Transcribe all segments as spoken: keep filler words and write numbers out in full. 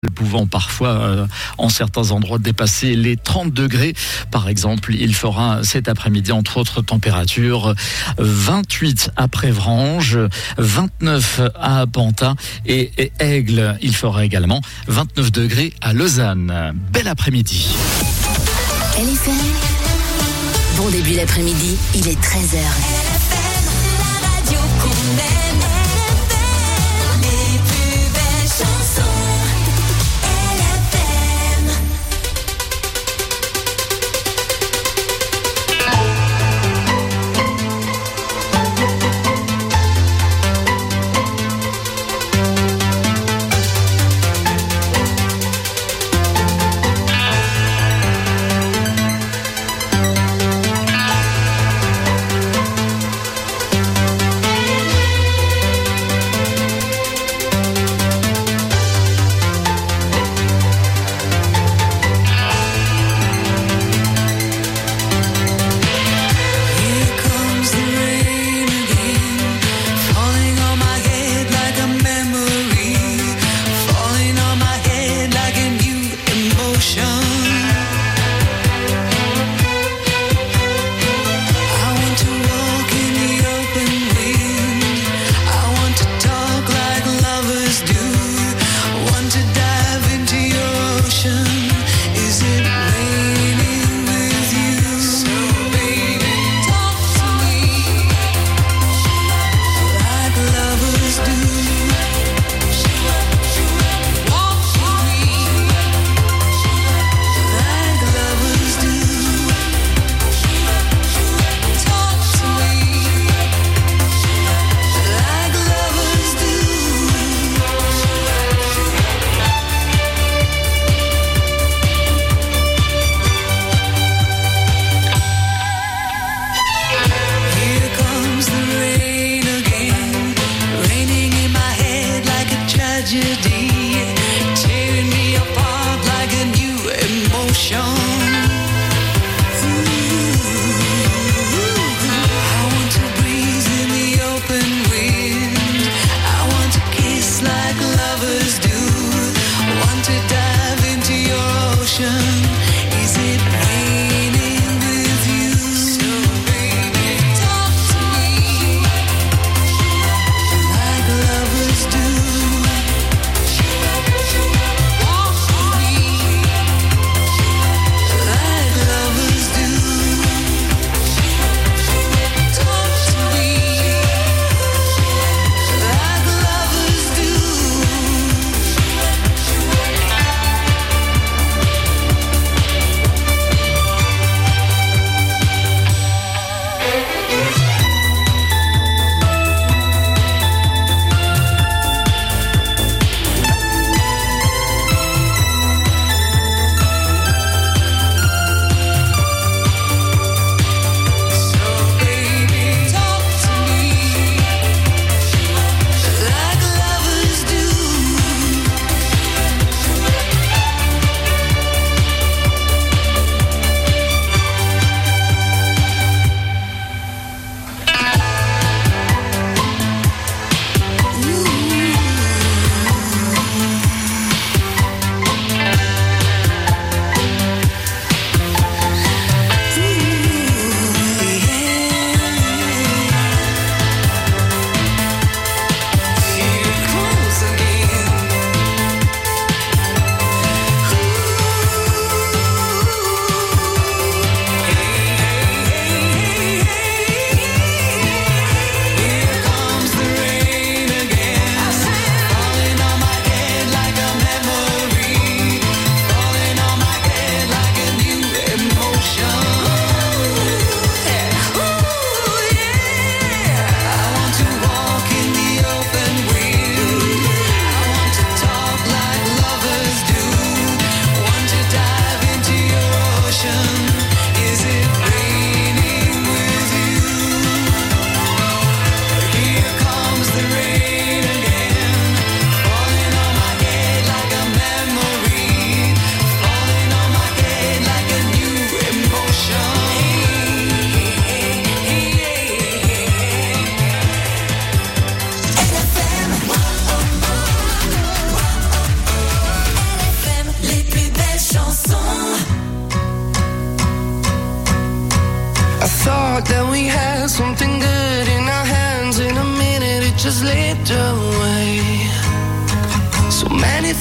pouvant parfois, euh, en certains endroits, dépasser les trente degrés. Par exemple, il fera cet après-midi, entre autres températures, vingt-huit à Prévrange, vingt-neuf à Pantin et, et Aigle. Il fera également vingt-neuf degrés à Lausanne. Bel après-midi. L F M, bon début d'après-midi, il est treize heures. L F M, la radio qu'on aime. L F M, les plus belles chansons.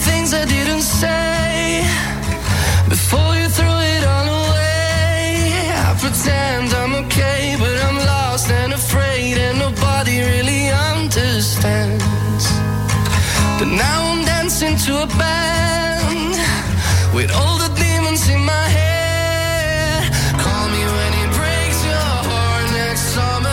things I didn't say before you threw it all away. I pretend I'm okay, but I'm lost and afraid, and nobody really understands. But now I'm dancing to a band with all the demons in my head. Call me when it breaks your heart next summer.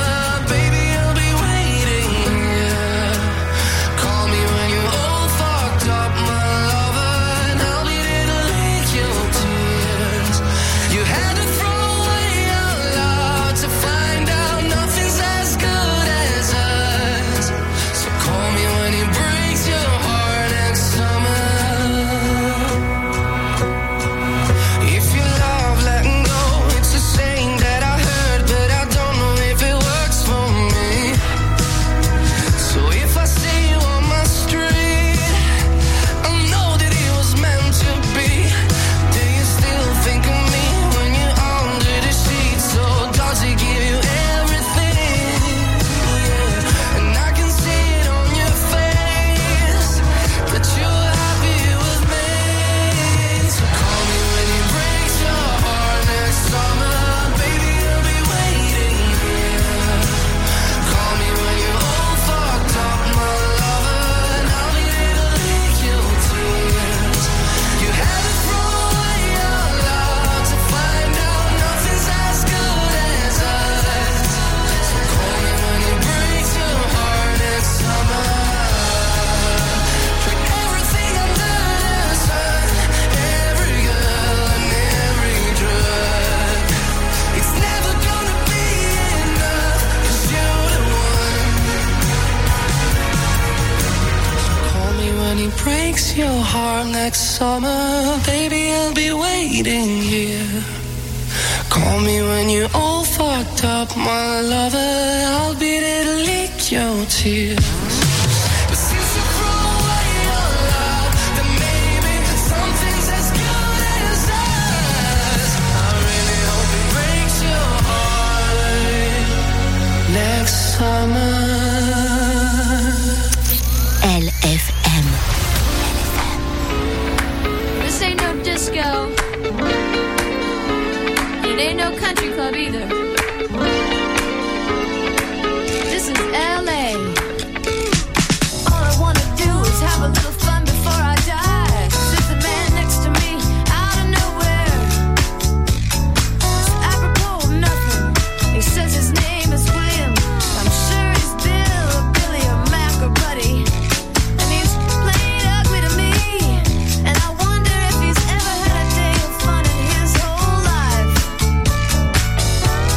Breaks your heart next summer, baby, I'll be waiting here. Call me when you're all fucked up, my lover, I'll be there to lick your tears. But since you threw away your love, then maybe something's as good as us. I really hope it breaks your heart next summer. L F M. This ain't no disco. It ain't no country club either. This is L A. All I wanna do is have a little fun before I die. There's a man next to me out of nowhere. It's apropos of nothing. He says his name is William. I'm sure he's Bill or Billy or Mac or Buddy. And he's playing ugly to me. And I wonder if he's ever had a day of fun in his whole life.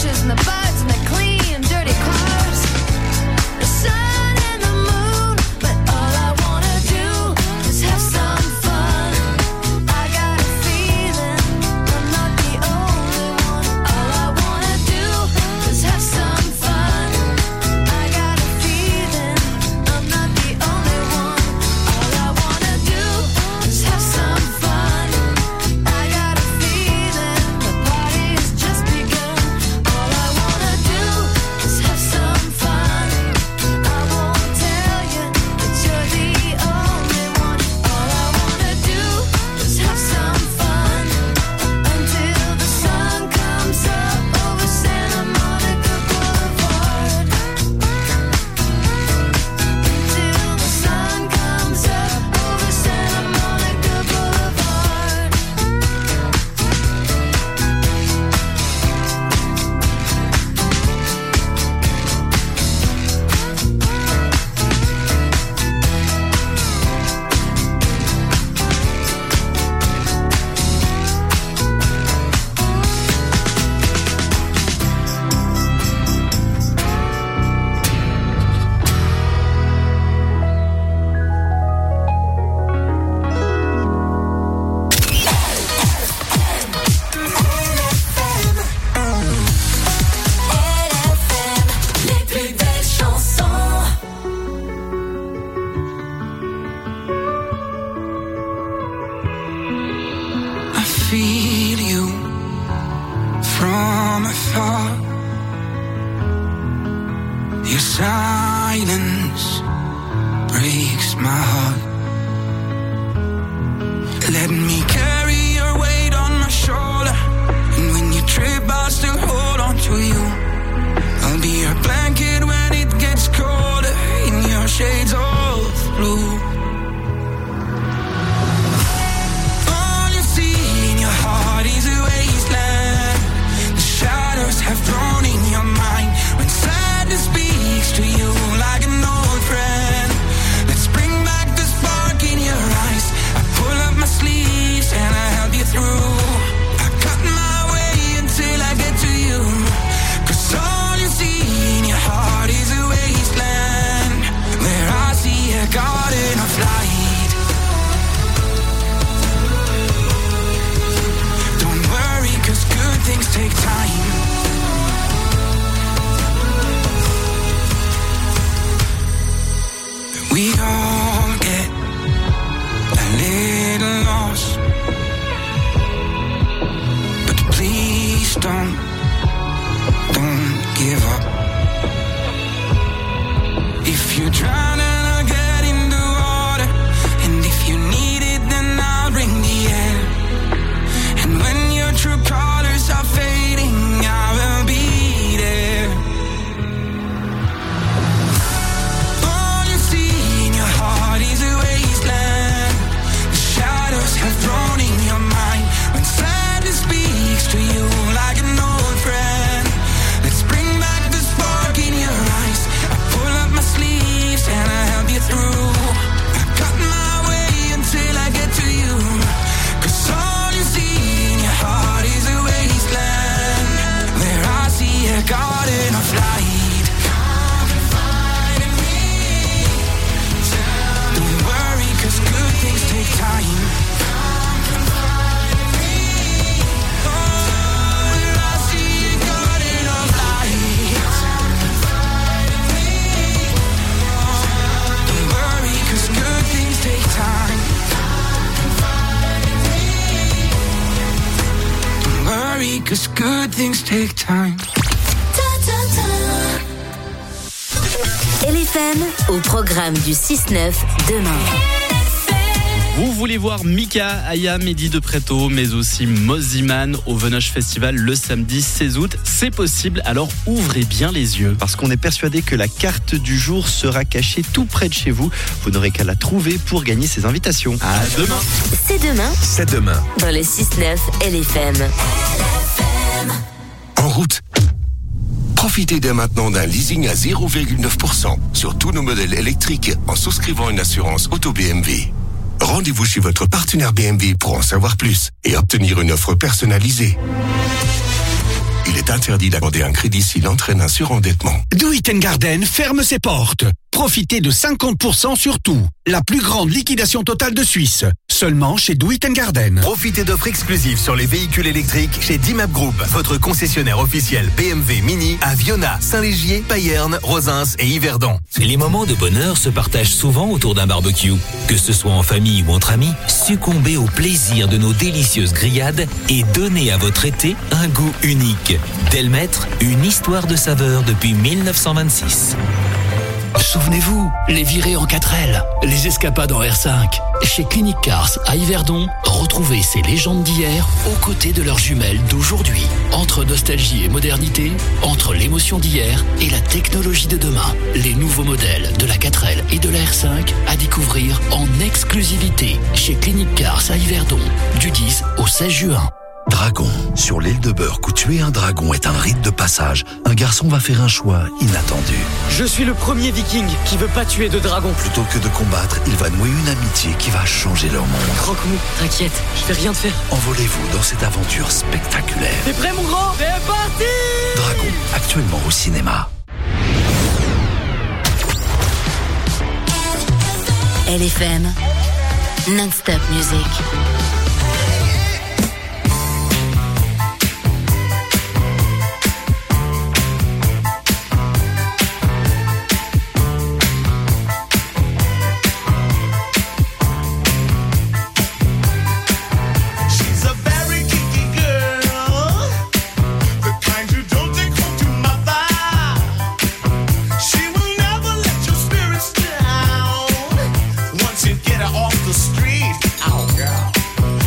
bushes and the birds and the clean, dirty cars. The sun and the moon, but all I wanna do is have some fun. I got a feeling I'm not the only one. All I wanna do is have some fun. I got a feeling I'm not the only one. All I wanna do is have some fun. I got a feeling the party's just begun. All I wanna do is have some fun. I won't tell you that you're the only one. All I wanna do is have some fun until the sun comes up over Santa Monica Boulevard. Until the sun comes up over Santa Monica Boulevard. Les plus belles chansons. I feel you from afar. Your silence breaks my heart. Let me carry your weight on my shoulder. And when you trip, I'll still hold on to you. I'll be your blanket when it gets colder. In your shades of blue. All you see in your heart is a wasteland. The shadows have grown in your mind. When sadness speaks to you like an old friend. Let's bring back the spark in your eyes. I pull up my sleeves and I help you through. I cut my way until I get to you. Cause all you see in your heart is a wasteland. Where I see a garden of light. Don't worry, cause good things take time. We all get a little lost. But please don't, don't give up. If you're drowning, I'll get in the water. And if you need it, then I'll bring the air. And when your true colors are fading, I will be there. All you see in your heart is a wasteland. The shadows have grown in your mind. When sadness speaks to you like an old friend. Let's bring back the spark in your eyes. I pull up my sleeves and I help you through. I cut my way until I get to you. Cause all you see in your heart is a wasteland. Where I see a garden of light. Come and find me. Don't worry, cause good things take time. Come and find me. Oh, where I see a garden of light. Come and find me. Don't worry, cause good things take time. Come and find me. Don't worry, cause good things take time. L F M au programme du six neuf demain. Vous voulez voir Mika, Aya, Mehdi de Préto, mais aussi Moziman au Venoche Festival le samedi seize août. C'est possible, alors ouvrez bien les yeux. Parce qu'on est persuadé que la carte du jour sera cachée tout près de chez vous. Vous n'aurez qu'à la trouver pour gagner ces invitations. À demain. C'est demain C'est demain. dans le six neuf L F M. En route. Profitez dès maintenant d'un leasing à zéro virgule neuf pour cent sur tous nos modèles électriques en souscrivant une assurance auto B M W. Rendez-vous chez votre partenaire B M W pour en savoir plus et obtenir une offre personnalisée. Il est interdit d'accorder un crédit s'il entraîne un surendettement. Do It Garden ferme ses portes. Profitez de cinquante pour cent sur tout. La plus grande liquidation totale de Suisse. Seulement chez Do It Garden. Profitez d'offres exclusives sur les véhicules électriques chez Dimap Group, votre concessionnaire officiel B M W Mini à Viona, Saint-Légier, Payerne, Rosins et Yverdon. Les moments de bonheur se partagent souvent autour d'un barbecue. Que ce soit en famille ou entre amis, succombez au plaisir de nos délicieuses grillades et donnez à votre été un goût unique. Delmaître, une histoire de saveur depuis mille neuf cent vingt-six. Souvenez-vous, les virées en quatre L, les escapades en R cinq. Chez Clinic Cars à Yverdon, retrouvez ces légendes d'hier aux côtés de leurs jumelles d'aujourd'hui. Entre nostalgie et modernité, entre l'émotion d'hier et la technologie de demain. Les nouveaux modèles de la quatre L et de la R cinq à découvrir en exclusivité chez Clinic Cars à Yverdon, du dix au seize juin. Dragon. Sur l'île de Burke, où tuer un dragon est un rite de passage, un garçon va faire un choix inattendu. Je suis le premier viking qui veut pas tuer de dragon. Plutôt que de combattre, il va nouer une amitié qui va changer leur monde. Croque-mou, t'inquiète, je vais rien te faire. Envolez-vous dans cette aventure spectaculaire. T'es prêt mon grand? C'est parti! Dragon, actuellement au cinéma. L F M, non-stop music. Get her off the street. Oh, girl.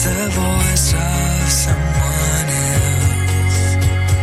the voice of someone else.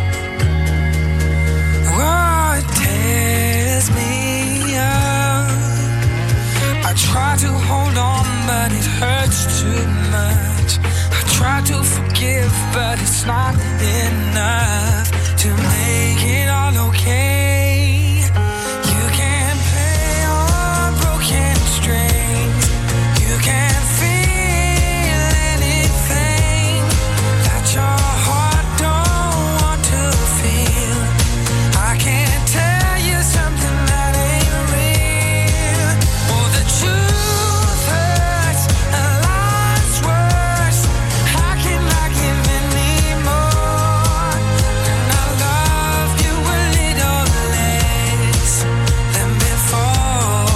Oh, it tears me up. I try to hold on, but it hurts too much. I try to forgive, but it's not enough to make it all okay. You can't play on broken strings. You can't feel anything that your heart don't want to feel. I can't tell you something that ain't real. Oh, the truth hurts and life's worse. How can I give anymore when I love you a little less than before?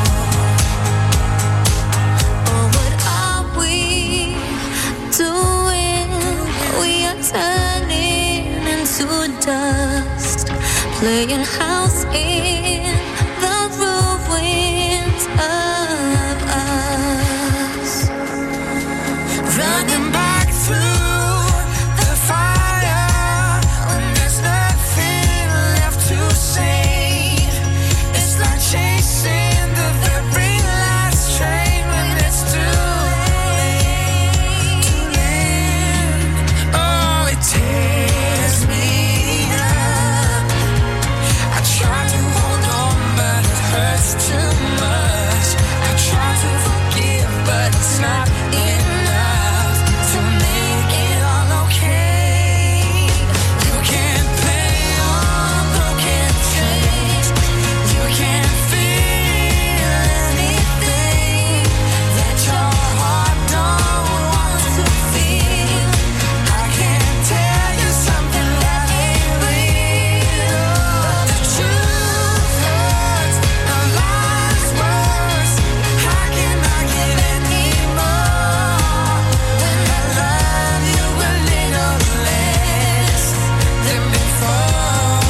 Oh, what are we doing? We are turning into dust, playing house in the ruins of us. Running back through the fire when there's nothing left to say. It's like chasing the very last train when it's too late. Too late. Oh, it tears me up. I try to hold on, but it hurts too much. I try to forgive, but it's not enough to make it all okay. You can't play on broken strings. You can't feel anything that your heart don't want to feel. I can't tell you something that ain't real. The truth hurts and life's worse. How can I give anymore when I love you a little less than before?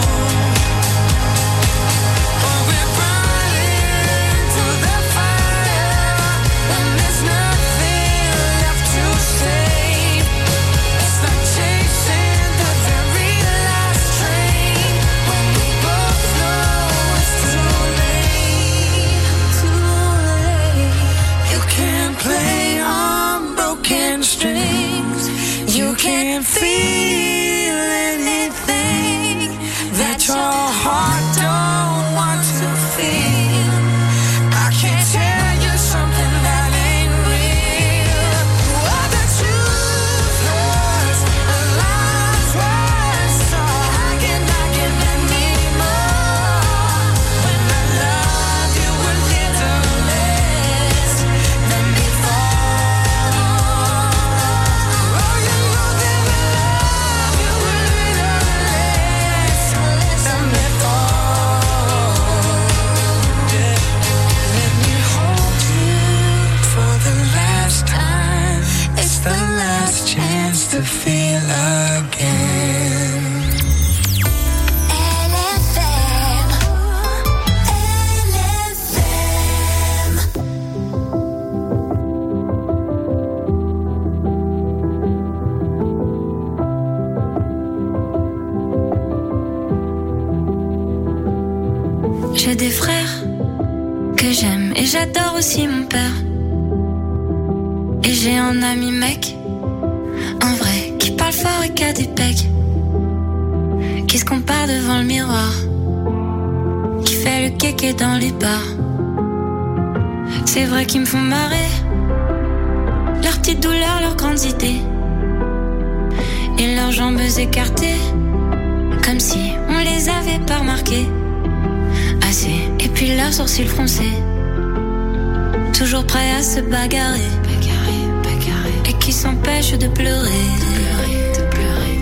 Oh, we're burning through the fire when there's nothing left to save. It's like chasing the very last train when we both know it's too late. Too late. You can't play on broken strings. You can't feel anything that your heart don't want to feel. I can't tell you something that ain't real. Oh, the truth hurts and life's worse. So how can I give anymore when I love you a little less than before? Oh, you know that I love you a little less than before. Yeah. Let me hold you for the last time. It's the last chance to feel again. L F M, L F M. J'ai des frères que j'aime et j'adore aussi mon père. Et j'ai un ami mec, un vrai, qui parle fort et qui a des pecs, qui se compare devant le miroir, qui fait le kéké dans les bars. C'est vrai qu'ils me font marrer, leurs petites douleurs, leurs grandes idées, et leurs jambes écartées, comme si on les avait pas remarquées. Assez, et puis leurs sourcils froncés, toujours prêts à se bagarrer, bagarrer, bagarrer, et qui s'empêchent de pleurer, de pleurer, de pleurer.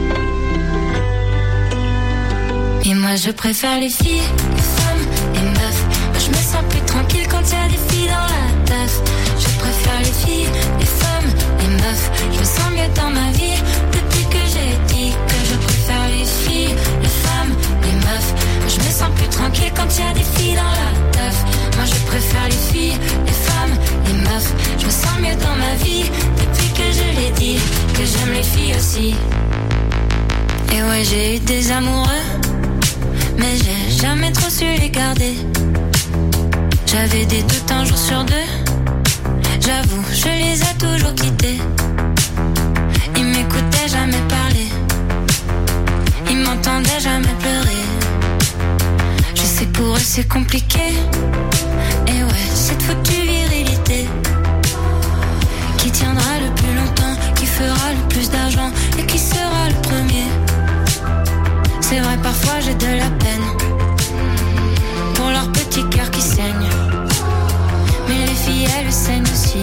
Et moi je préfère les filles, les femmes, les meufs. Moi je me sens plus tranquille quand y a des filles dans la teuf. Je préfère les filles, les femmes, les meufs. Je me sens mieux dans ma vie depuis que j'ai dit que je préfère les filles, les femmes, les meufs. Je me sens plus tranquille quand y a des filles dans la teuf. Moi je préfère les filles, les femmes, les meufs. Je me sens mieux dans ma vie depuis aussi. Et ouais, j'ai eu des amoureux, mais j'ai jamais trop su les garder. J'avais des doutes un jour sur deux, j'avoue, je les ai toujours quittés. Ils m'écoutaient jamais parler, ils m'entendaient jamais pleurer. Je sais que pour eux c'est compliqué, et ouais, cette foutue virilité qui tiendra le plus longtemps, qui fera le plus d'argent et qui sera le premier. C'est vrai, parfois j'ai de la peine pour leur petit cœur qui saigne, mais les filles elles saignent aussi.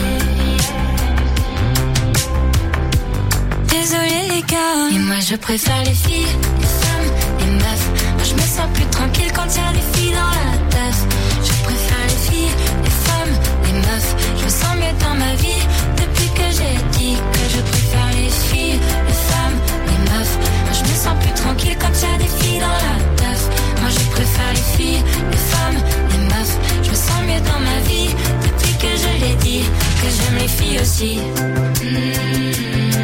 Désolée les gars, mais moi je préfère les filles, les femmes, les meufs. Moi je me sens plus tranquille quand y'a des filles dans la teuf. Je préfère les filles, les femmes, les meufs. Je me sens mieux dans ma vie depuis que j'ai dit que je préfère les filles, les femmes, les meufs. Moi je me sens plus tranquille quand y'a des filles dans la teuf. Moi je préfère les filles, les femmes, les meufs. Je me sens mieux dans ma vie depuis que je l'ai dit que j'aime les filles aussi. Mmh.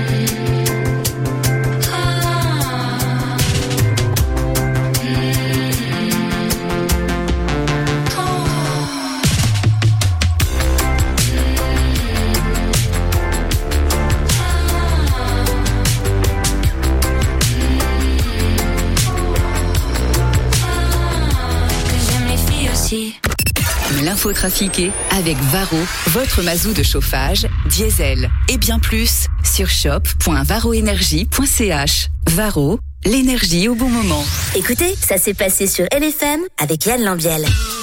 L'info trafiquée avec Varro, votre mazou de chauffage, diesel et bien plus sur shop point varroénergie point c h. Varro, l'énergie au bon moment. Écoutez, ça s'est passé sur L F M avec Yann Lambiel.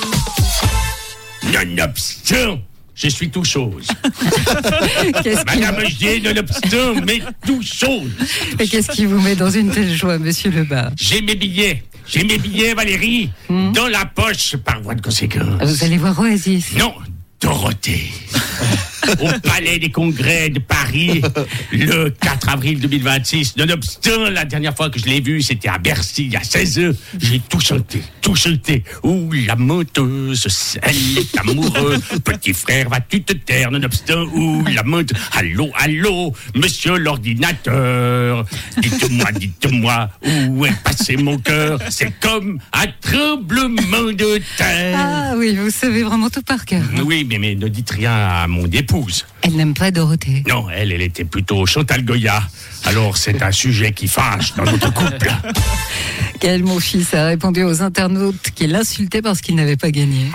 Nonobstant, je suis tout chose. Madame, je dis nonobstant, mais tout chose. Et qu'est-ce qui vous met dans une telle joie, monsieur Lebas? J'ai mes billets. J'ai mes billets, Valérie, mmh. dans la poche, par voie de conséquence. Vous allez voir Oasis? Non, Dorothée. Au Palais des Congrès de Paris, le quatre avril deux mille vingt-six. Nonobstant, la dernière fois que je l'ai vu, c'était à Bercy, il y a seize heures. J'ai tout chanté, tout chanté. Ouh, la menteuse, elle est amoureuse. Petit frère, vas-tu te taire, nonobstant? Ouh, la menteuse. Allô, allô, monsieur l'ordinateur. Dites-moi, dites-moi, où est passé mon cœur? C'est comme un tremblement de terre. Ah oui, vous savez vraiment tout par cœur. Hein? Oui, mais, mais ne dites rien à mon épouse. Elle n'aime pas Dorothée. Non, elle, elle était plutôt Chantal Goya. Alors c'est un sujet qui fâche dans notre couple. Gaël, mon fils, a répondu aux internautes qu'il l'insultait parce qu'il n'avait pas gagné.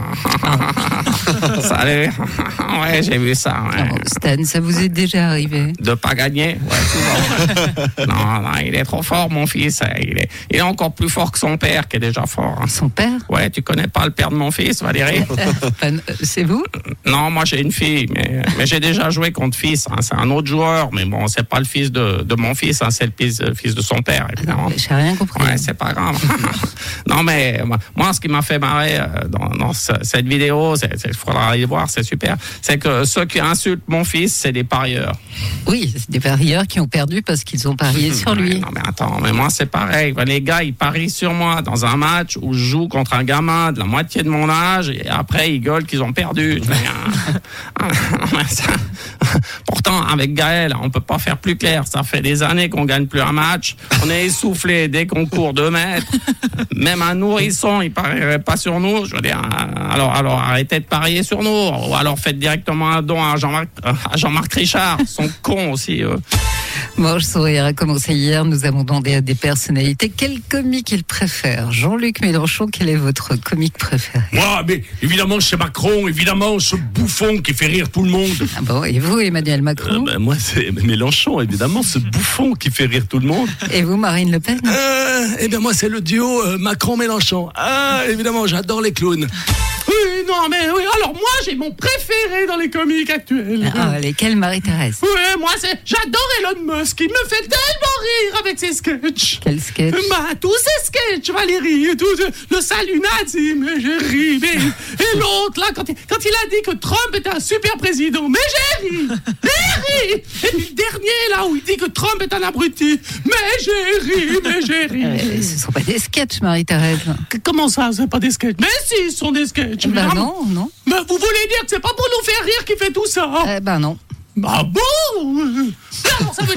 Salut. Ouais, j'ai vu ça. Ouais. Oh, Stan, ça vous est déjà arrivé? De pas gagner? Ouais, souvent. non, non, il est trop fort, mon fils. Il est, il est encore plus fort que son père, qui est déjà fort. Son père? Ouais, tu connais pas le père de mon fils, Valérie? euh, C'est vous? Non, moi j'ai une fille, mais, mais j'ai déjà joué contre fils. Hein. C'est un autre joueur, mais bon, c'est pas le fils de, de mon fils, hein, c'est le fils, fils de son père, évidemment. Non, j'ai rien compris. Ouais, c'est pas grave. Non, mais moi, ce qui m'a fait marrer dans, dans ce, cette vidéo, il faudra aller voir, c'est super, c'est que ceux qui insultent mon fils, c'est des parieurs. Oui, c'est des parieurs qui ont perdu parce qu'ils ont parié sur lui. Non, mais attends, mais moi, c'est pareil. Les gars, ils parient sur moi dans un match où je joue contre un gamin de la moitié de mon âge et après, ils gueulent qu'ils ont perdu. Pourtant, avec Gaël, on peut pas faire plus clair. Ça fait des années qu'on gagne plus un match. On est essoufflé dès qu'on court deux mètres. Même un nourrisson, il parierait pas sur nous. Je veux dire, alors, alors arrêtez de parier sur nous. Ou alors faites directement un don à Jean-Marc, à Jean-Marc Richard. Ils sont cons aussi, eux. Mange Sourire a commencé hier. Nous avons demandé à des personnalités quel comique ils préfèrent. Jean-Luc Mélenchon, quel est votre comique préféré? Moi, mais évidemment, c'est Macron. Évidemment, ce bouffon qui fait rire tout le monde. Ah bon, et vous, Emmanuel Macron? euh, bah, Moi, c'est Mélenchon, évidemment, ce bouffon qui fait rire tout le monde. Et vous, Marine Le Pen? euh, Eh bien, moi, c'est le duo euh, Macron-Mélenchon. Ah, évidemment, j'adore les clowns. Oui, non, mais oui. Alors, moi, j'ai mon préféré dans les comiques actuels. Ah, lesquels, Marie-Thérèse? Oui, moi, c'est, j'adore Elon Musk. Il me fait tellement rire avec ses sketchs. Quel sketch? Bah, tous ses sketchs, Valérie. Tout, le salut nazi, mais j'ai ri. Mais, et l'autre, là, quand il, quand il a dit que Trump était un super président, mais j'ai ri. J'ai ri. Et puis le dernier, là, où il dit que Trump est un abruti, mais j'ai ri, mais j'ai ri. Euh, ce sont pas des sketchs, Marie-Thérèse. Comment ça, c'est pas des sketchs? Mais si, ce sont des sketchs. Bah non, non. Mais vous voulez dire que c'est pas pour nous faire rire qu'il fait tout ça? Eh ben non. Bah bon? Alors ça veut dire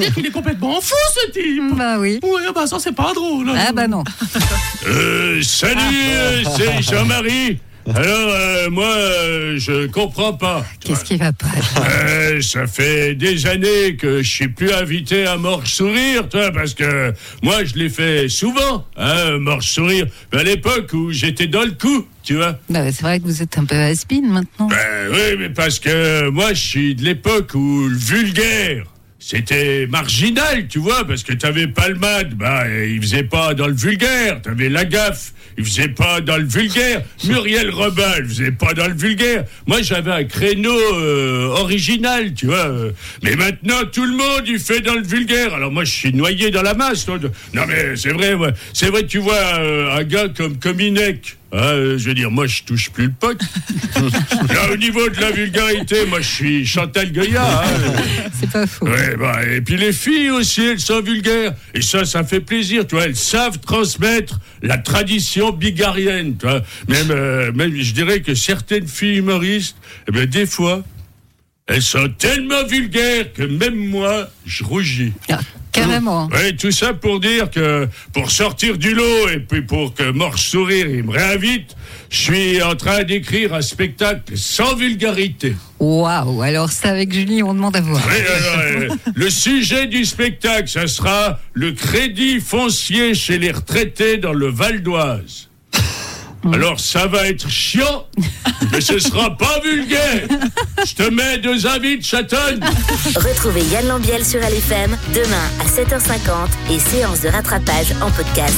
dire qu'il est complètement fou, ce type. Bah oui. Ouais, bah ça, c'est pas drôle. Ah bah non. Euh, salut, euh, c'est Jean-Marie. Alors, euh, moi, euh, je comprends pas. Qu'est-ce qui va pas? Euh, ça fait des années que je suis plus invité à Mort Sourire, toi, parce que moi, je l'ai fait souvent, hein, Mort Sourire, à l'époque où j'étais dans le coup, tu vois. Bah, c'est vrai que vous êtes un peu has-been maintenant. Ben oui, mais parce que moi, je suis de l'époque où le vulgaire, c'était marginal, tu vois, parce que t'avais Palmade, bah, il faisait pas dans le vulgaire, t'avais Lagaffe, il faisait pas dans le vulgaire, Muriel Robin, il faisait pas dans le vulgaire. Moi, j'avais un créneau euh, original, tu vois. Mais maintenant, tout le monde, il fait dans le vulgaire. Alors moi, je suis noyé dans la masse. Toi. Non, mais c'est vrai, ouais. C'est vrai, tu vois, euh, un gars comme Cominec, hein, je veux dire, moi, je touche plus le pot. Là, au niveau de la vulgarité, moi, je suis Chantal Goya. Hein. C'est pas faux. Ouais, bah, et puis les filles aussi, elles sont vulgaires. Et ça, ça fait plaisir, tu vois. Elles savent transmettre la tradition bigarienne, tu vois. Même, euh, même, je dirais que certaines filles humoristes, eh ben, des fois, elles sont tellement vulgaires que même moi, je rougis. Ah, carrément. Oui, tout ça pour dire que pour sortir du lot et puis pour que Mort Sourire, il me réinvite, je suis en train d'écrire un spectacle sans vulgarité. Waouh, alors ça avec Julie, on demande à voir. Oui, alors, euh, le sujet du spectacle, ça sera le crédit foncier chez les retraités dans le Val d'Oise. Alors ça va être chiant, mais ce sera pas vulgaire. Je te mets deux invites, chatonne. Retrouvez Yann Lambiel sur L F M demain à sept heures cinquante et séance de rattrapage en podcast.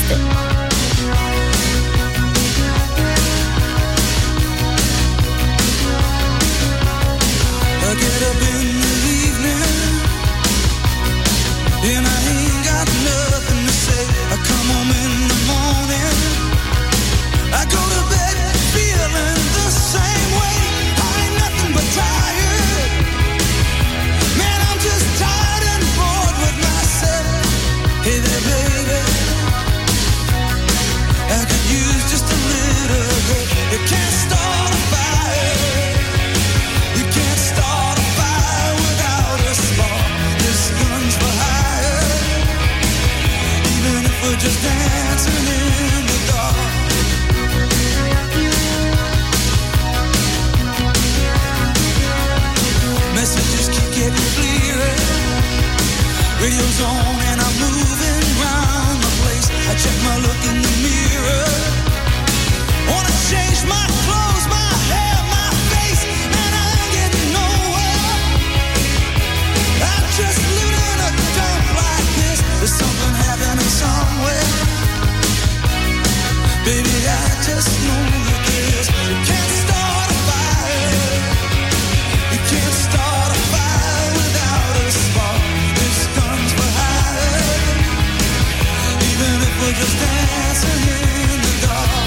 I get up in the evening and I ain't got nothing to say. I come home in the morning, I go to bed feeling the same way. I ain't nothing but tired. Man, I'm just tired and bored with myself. Hey there, baby, I could use just a little bit. You can't start a fire. You can't start a fire without a spark. This gun's for hire. Even if we're just dancing in the dark. Messages keep getting clearer. Radio's on and I'm moving round the place. I check my look in the mirror. Wanna change my clothes, my hair, my face, and I ain't getting nowhere. I'm just living in a dump like this. There's something happening somewhere. Baby, I just know that this. You can't start a fire. You can't start a fire without a spark. This gun's for hire. Even if we're just dancing in the dark.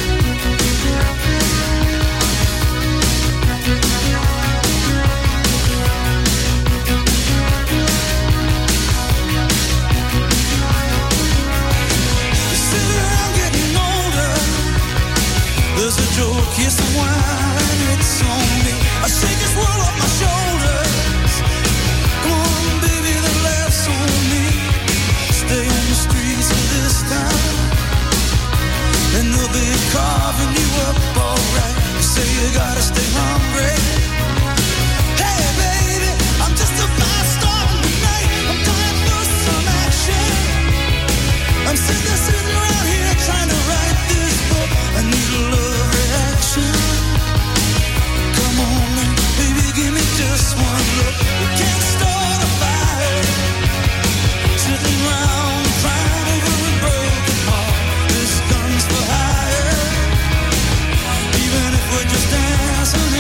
Sitting around getting older. There's a joke, here's some wine, it's on me. I shake this world off my shoulders. Come on, baby, the laughs on me. Stay on the streets of this town, and they'll be carving you up alright. You say you gotta stay hungry. Hey, baby, I'm just a fast star tonight. I'm dying for some action. I'm sick of sitting around here trying to write this book. I need a love reaction. Come on, now, baby, give me just one look. You can't start a fire. Sitting around crying over a broken heart. This gun's for hire. Even if we're just dancing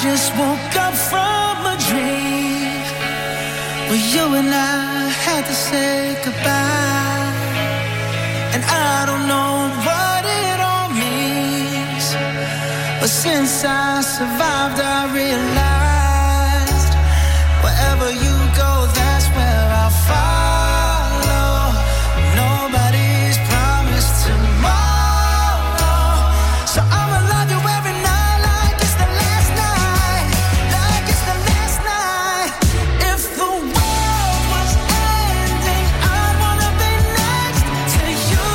just woke up from a dream where you and I had to say goodbye. And I don't know what it all means, but since I survived, I realized wherever you go, that's where I'll follow. Nobody's promised tomorrow, so I'ma love you every night like it's the last night, like it's the last night. If the world was ending, I'd wanna be next to you.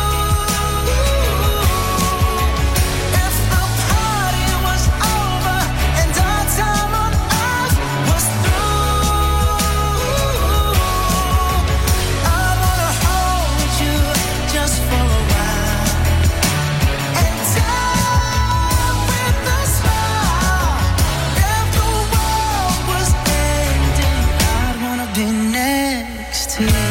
If the party was over and our time on earth was through, I'd wanna hold you just for a while and die with a smile. If the world was ending, I'd wanna be next to you.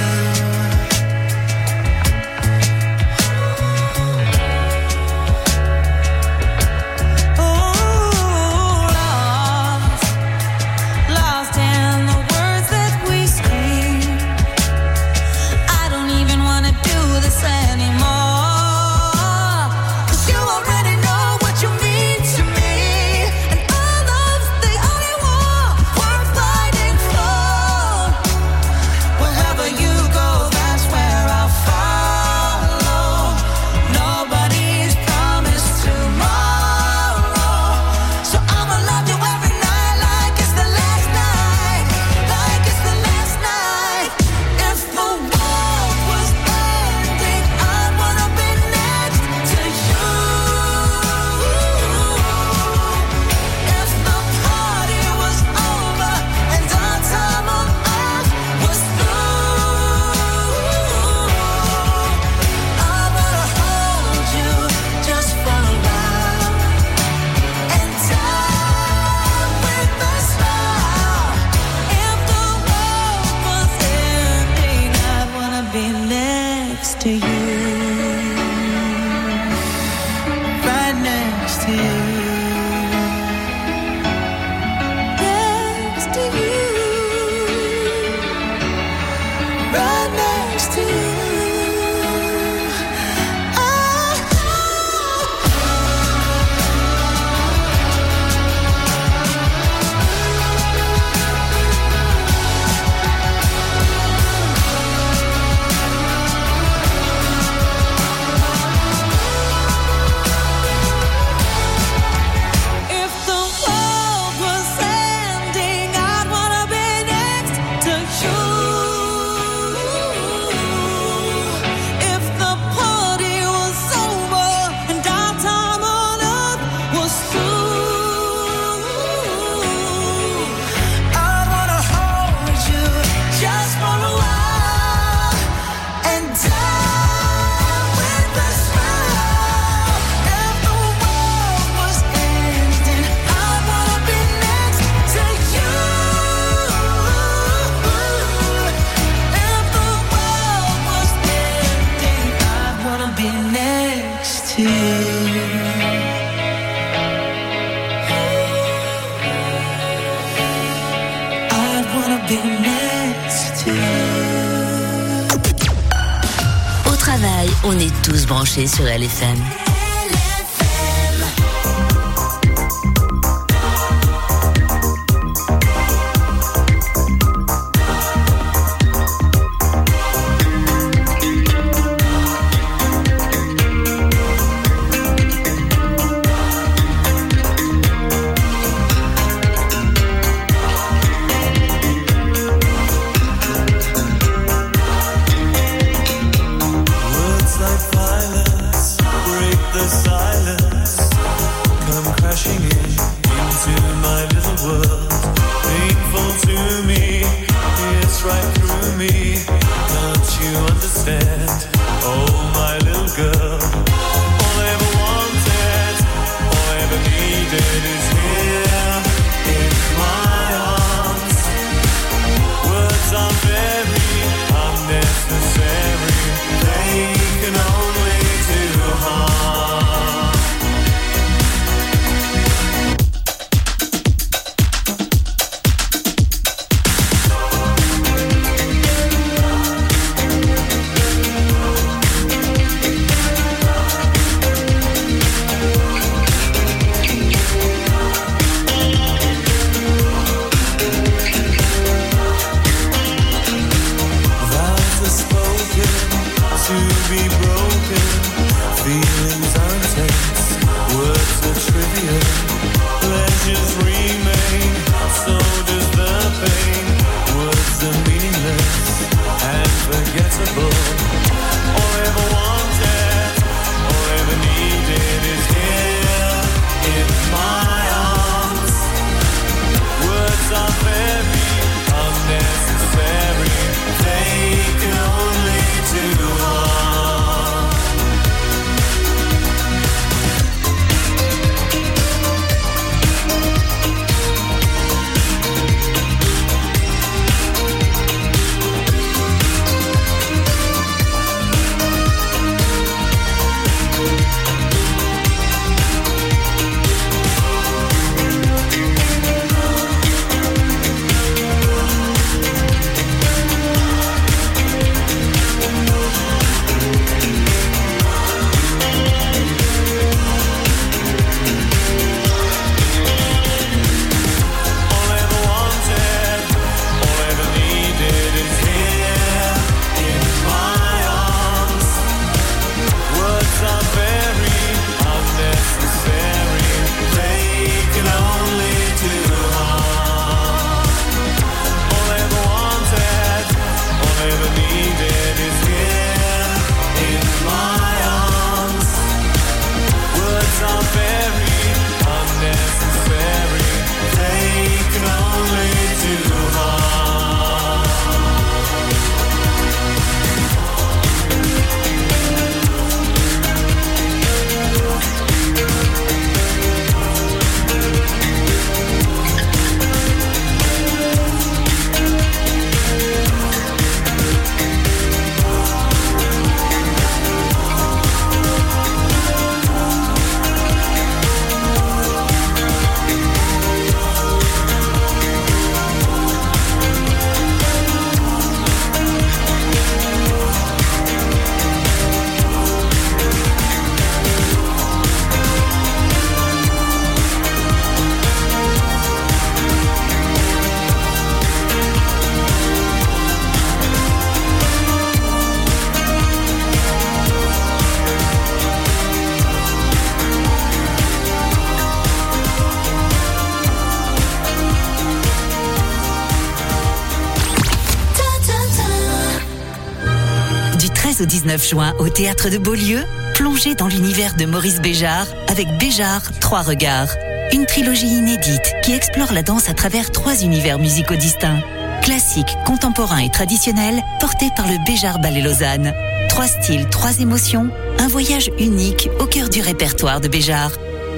Lost, lost in the words that we scream. I don't even wanna do this anymore, 'cause you already know what you mean to me, and our love's the only war worth fighting for. Wherever you go, that's where I'll follow. Nobody's promised tomorrow, so I'ma love you every night like it's the last night, like it's the last night. If the world was ending, I'd wanna be next to you. If the party was over and our time on earth was through, I wanna hold you just for a while and die with a smile. If the world was ending, I'd wanna be next to you, right next to you, next to you, right next to you. If the world was ending, I'd wanna be next to you. If the party was over and our time on earth was through, I'd wanna hold you just for a while and die with a smile. If the world was ending, I'd wanna be next to you. If the world was ending, I'd wanna be next to you. I'd wanna be next to you. Au travail, on est tous branchés sur L F M. Words like violence break the be broken, feelings intense, words are trivial, pleasures remain, so does the pain. Words are meaningless and forgettable. All I ever wanted, all I ever needed is here in my arms. Words are very unnecessary, they can only do harm. Au dix-neuf juin au Théâtre de Beaulieu, plongez dans l'univers de Maurice Béjart avec Béjart, Trois Regards. Une trilogie inédite qui explore la danse à travers trois univers musicaux distincts. Classique, contemporain et traditionnel, porté par le Béjart Ballet Lausanne. Trois styles, trois émotions, un voyage unique au cœur du répertoire de Béjart.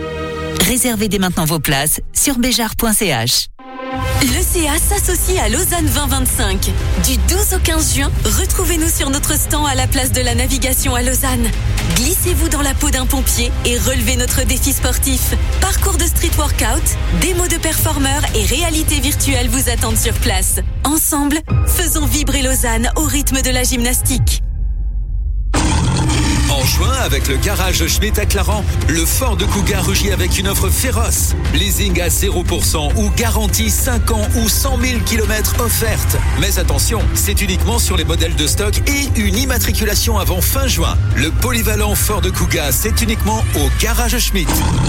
Réservez dès maintenant vos places sur béjart point c h. L'E C A s'associe à Lausanne vingt vingt-cinq. Du douze au quinze juin, retrouvez-nous sur notre stand à la place de la Navigation à Lausanne. Glissez-vous dans la peau d'un pompier et relevez notre défi sportif. Parcours de street workout, démos de performeurs et réalité virtuelle vous attendent sur place. Ensemble, faisons vibrer Lausanne au rythme de la gymnastique. En juin, avec le garage Schmitt à Clarens, le Ford Kuga rugit avec une offre féroce. Leasing à zéro pour cent ou garantie cinq ans ou cent mille kilomètres offerte. Mais attention, c'est uniquement sur les modèles de stock et une immatriculation avant fin juin. Le polyvalent Ford Kuga, c'est uniquement au garage Schmitt.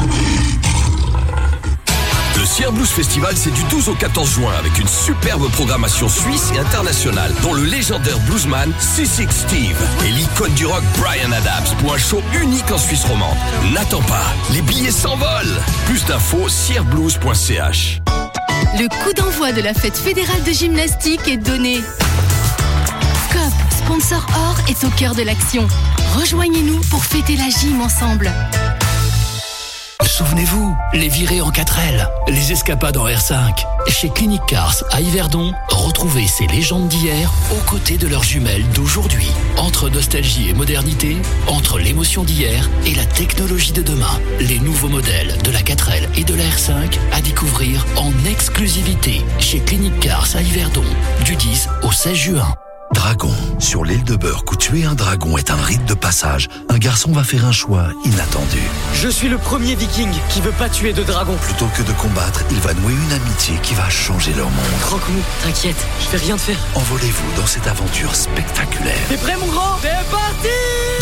Le Sierre Blues Festival, c'est du douze au quatorze juin avec une superbe programmation suisse et internationale, dont le légendaire bluesman C six Steve et l'icône du rock Bryan Adams pour un show unique en Suisse romande. N'attends pas, les billets s'envolent. Plus d'infos, sierre blues point c h. Le coup d'envoi de la fête fédérale de gymnastique est donné. C O P, sponsor or, est au cœur de l'action. Rejoignez-nous pour fêter la gym ensemble. Souvenez-vous, les virées en quatre L, les escapades en R cinq. Chez Clinic Cars à Yverdon, retrouvez ces légendes d'hier aux côtés de leurs jumelles d'aujourd'hui. Entre nostalgie et modernité, entre l'émotion d'hier et la technologie de demain. Les nouveaux modèles de la quatre L et de la R cinq à découvrir en exclusivité chez Clinic Cars à Yverdon du dix au seize juin. Dragon. Sur l'île de Burke, où tuer un dragon est un rite de passage, un garçon va faire un choix inattendu. Je suis le premier viking qui veut pas tuer de dragon. Plutôt que de combattre, il va nouer une amitié qui va changer leur monde. Croque-nous, t'inquiète, je vais rien te faire. Envolez-vous dans cette aventure spectaculaire. T'es prêt mon grand? C'est parti!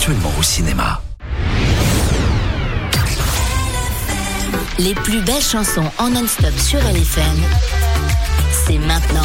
actuellement au cinéma. Les plus belles chansons en non-stop sur L F M, c'est maintenant.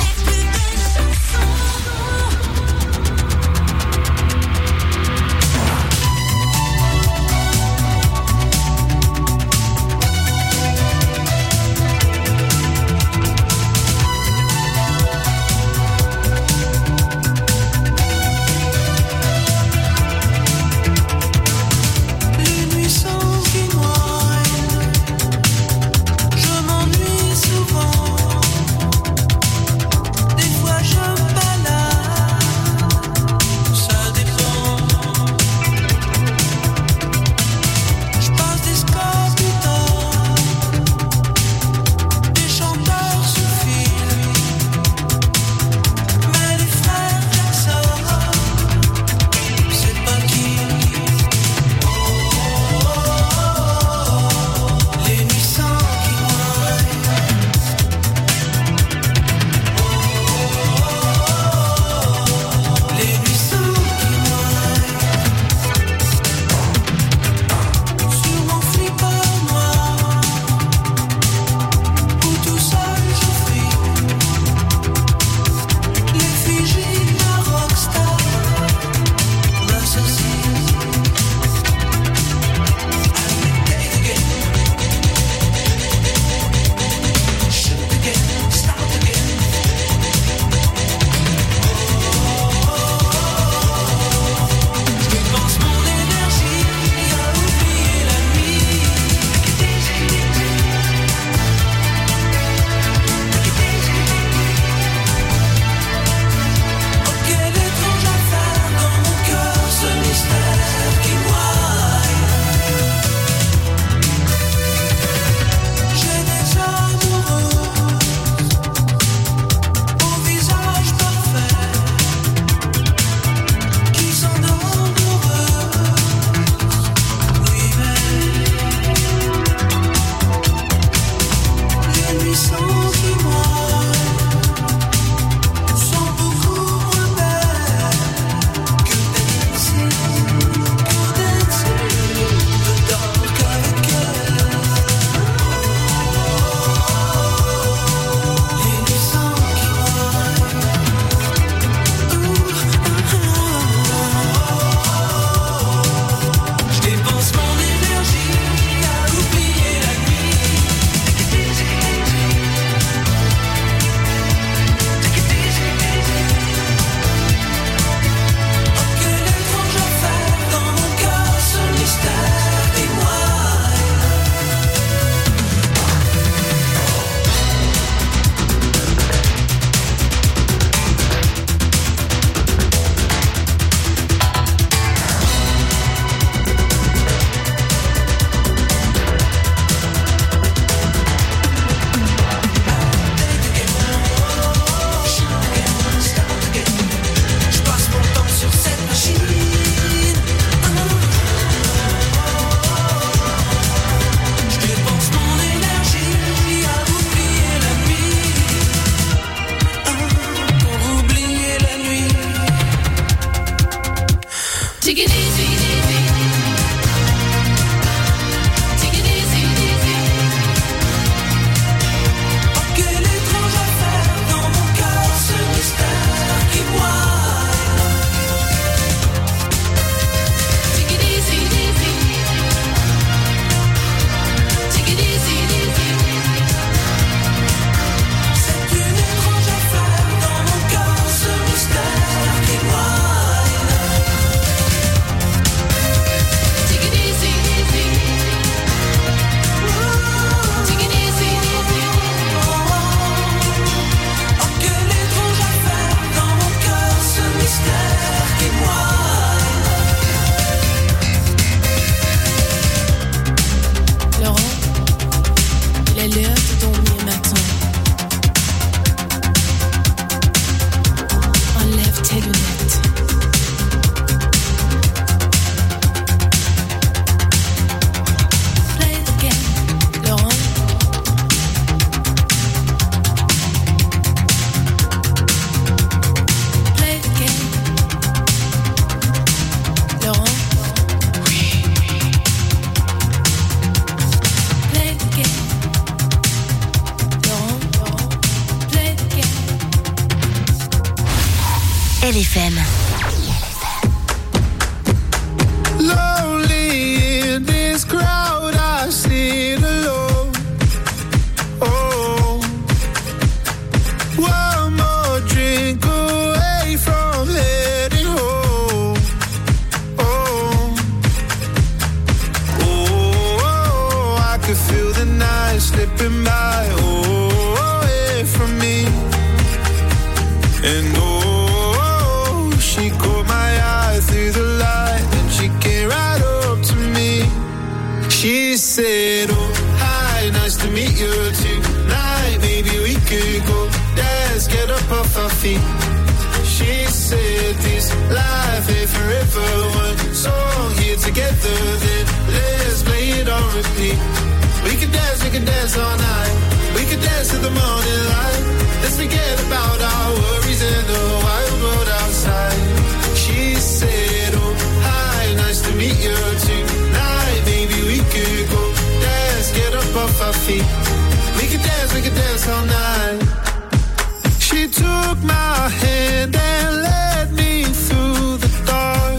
slipping by, oh, away from me. And oh, she caught my eye through the light, and she came right up to me. She said, oh, hi, nice to meet you tonight. Maybe we could go dance, get up off our feet. She said, this life ain't forever. One song here together, then let's play it on repeat. We can dance, we can dance all night. We can dance to the morning light. Let's forget about our worries in the wild world outside. She said, oh, hi, nice to meet you tonight. Maybe we could go dance, get up off our feet. We can dance, we can dance all night. She took my hand and led me through the dark.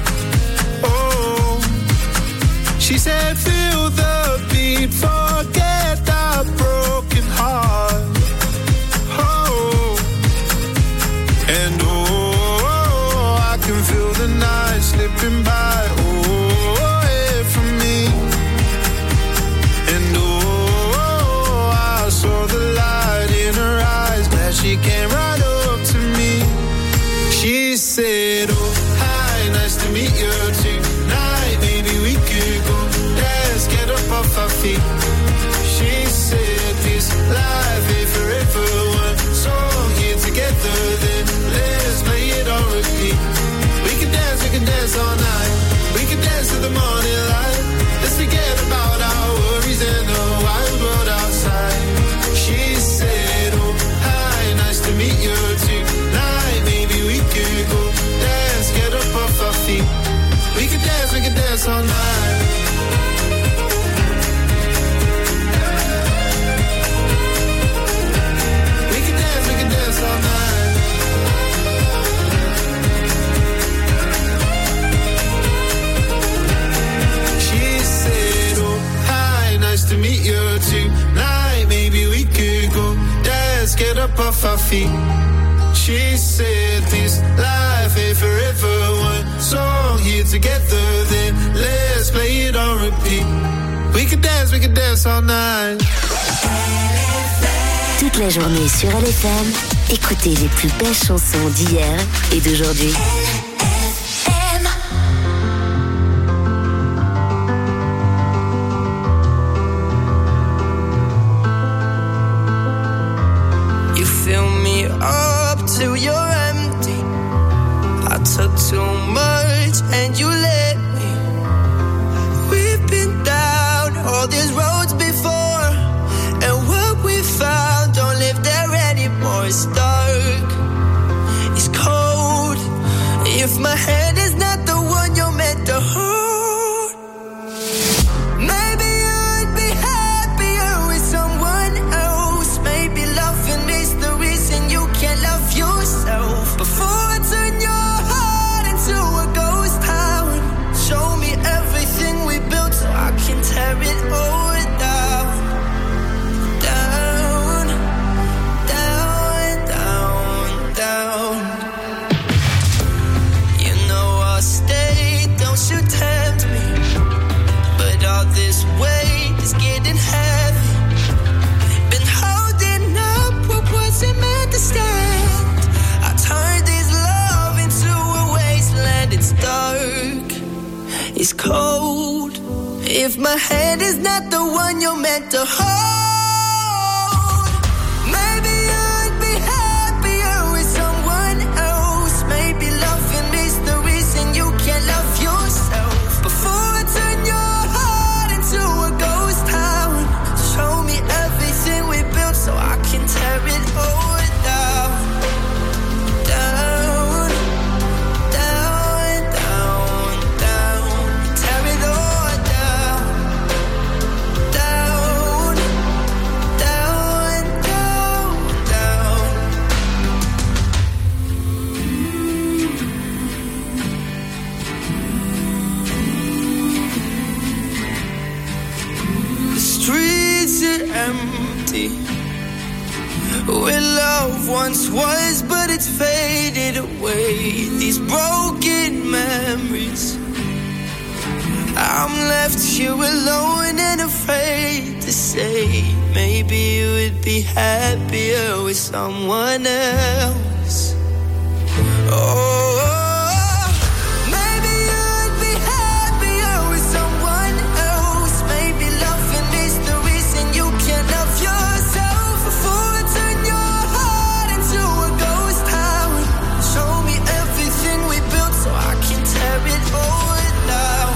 Oh, she said, feel the beat, forget that broken heart. Oh, and oh, I can feel the night slipping by, oh, away from me. And oh, I saw the light in her eyes, glad she came right up to me. She said, oh, hi, nice to meet you tonight. Maybe we could go dance, get up off our feet. She said, this life ain't forever. One song here together, then let's play it on repeat. We can dance, we can dance all night. We can dance to the morning light. Let's forget about our worries and the wild world outside. She said, oh, hi, nice to meet you tonight. Maybe we could go dance, get up off our feet. We can dance, we can dance all night. We can dance, we can dance all night. She said, oh, hi, nice to meet you tonight. Maybe we could go dance, get up off our feet. She said, this life ain't forever. One song here together, then let's play it on repeat. We can dance, we can dance all night. Toute la journée sur L F M, écoutez les plus belles chansons d'hier et d'aujourd'hui. You fill me up till you're empty. I took too much and you let me. We've been down all these roads before, and what we found don't live there anymore. It's dark, it's cold. If my hand is not the one you're meant to hold, maybe I'd be happier with someone else. Maybe loving is the reason you can't love yourself. Before I turn your heart into a ghost town, show me everything we built so I can tear it all down. Down, down, down, down. You know I'll stay, don't you tempt me. But all this weight is getting heavy. Been holding up what wasn't meant to stand. I turned this love into a wasteland. It's dark, it's cold. If my hand is not the one you're meant to hold, maybe I'd be happier with someone else. Maybe loving is the reason you can't love yourself. Before I turn your heart into a ghost town, show me everything we built so I can tear it all down. Down, down, down, down. Tear it all down. Down, down, down, down. The streets are empty, where love once was, but it's faded away. These broken memories, I I'm left here alone and afraid to say, maybe you would be happier with someone else. Oh, maybe you would be happier with someone else. Maybe loving is the reason you can't love yourself. Before I turn your heart into a ghost town, show me everything we built so I can tear it all down.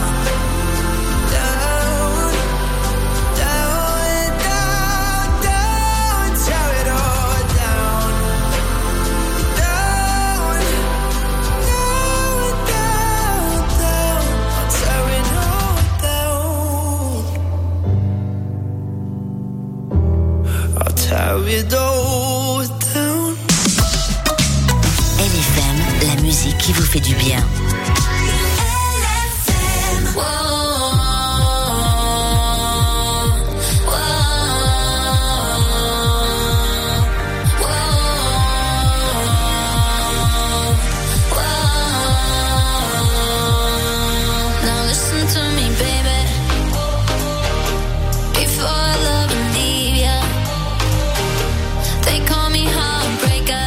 Down, down, down, down, tear it all down. Down, down, down, down, tear it all down. I'll tear it all down. L F M, la musique qui vous fait du bien. Now listen to me, baby. Before I love and leave ya, they call me heartbreaker.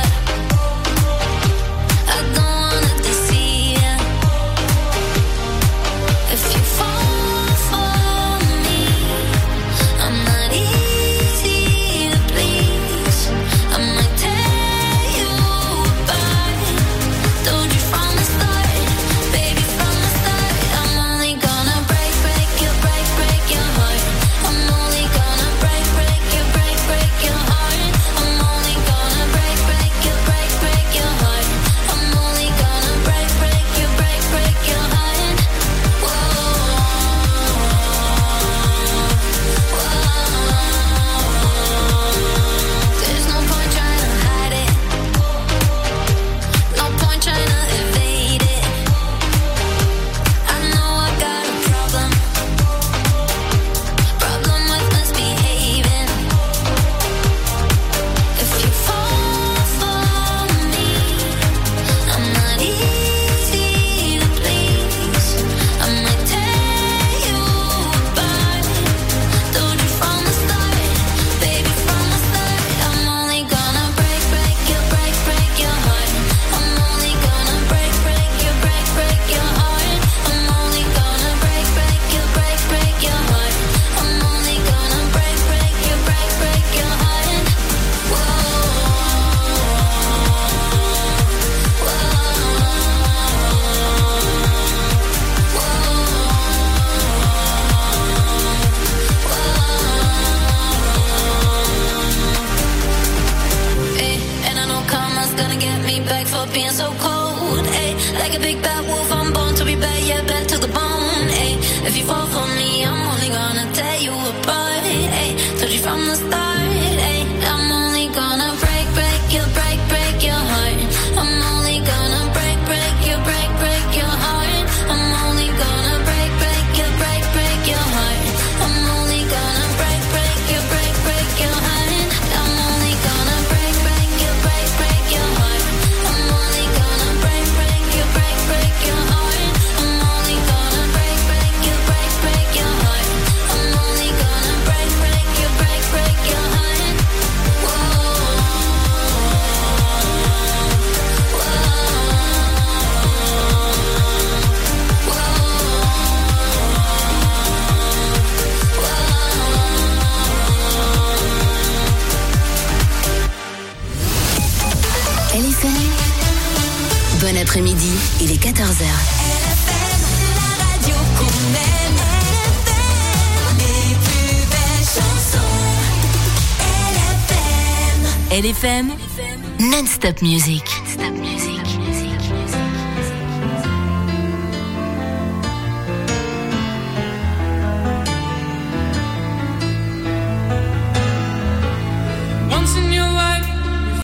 I don't wanna deceive ya. If you fall for me, I'm not easy to please. I might tear you apart. Told you from the start, baby, from the start. I'm only gonna break, break you, break, break your heart. I'm only gonna break, break you, break, break your heart. I'm only gonna break, break you, break, break your heart. I'm only gonna break, break you, break, break your heart. Whoa, whoa. There's no point trying to hide it. No point trying to evade it. I know I got a problem. Problem with misbehaving. If you fall for me, I'm not easy to please. I might tear you apart. Told you from the start, baby, from the start. I'm only gonna break, break you, break, break your heart. I'm only gonna break, break you, break, break your heart. I'm only gonna break, break you, break, break your heart. I'm only gonna break, break you, break, break your heart. Whoa, Ay, and I know karma's gonna get me back for being so cold. Ay, like a big bad wolf, I'm born to be bad, yeah, bad to the bone. Ay, if you fall for me, I'm only gonna tear you apart. Ay, told you from the start. Ay, I'm only gonna break, break you, break, break your heart. I'm only gonna break, break you, break, break your heart. I'm only gonna break, break you, break, break your heart. I'm only gonna break, break you, break, break your heart. I'm only gonna break, break you, break, break your heart. I'm only gonna break, break you, break, break your heart. I'm only gonna break, break you, break, break your heart. I'm only gonna break, break you, break, break your heart. L F M, bon après-midi, il est quatorze heures. La radio qu'on aime. L F M, les plus belles chansons. L F M. L F M, non-stop music. Non-stop music.